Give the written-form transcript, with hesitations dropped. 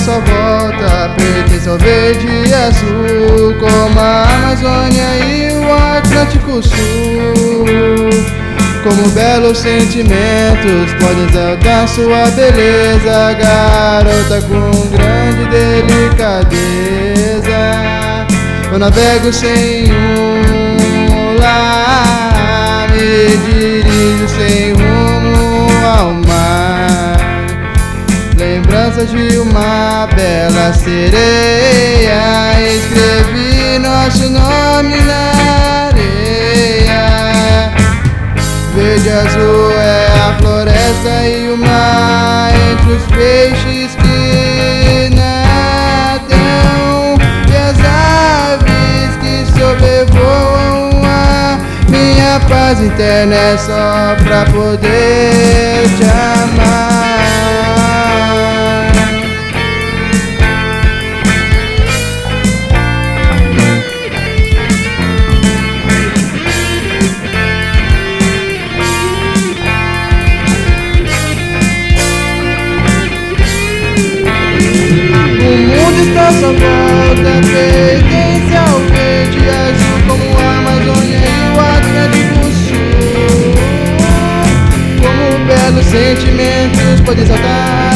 só volta pertence ao verde e azul, como a Amazônia e o Atlântico Sul. Como belos sentimentos podem exaltar sua beleza, garota com grande delicadeza. Eu navego sem um lar, me dirijo sem rumo ao mar. Lembranças de uma bela sereia, escrevi nosso nome na areia. Verde e azul é a floresta e o mar, entre os peixes que nadam e as aves que sobrevoam. A minha paz interna é só pra poder te amar. Está sua volta pertence ao verde e azul, como a Amazônia e o Atlântico Sul. Como belos sentimentos podem exaltar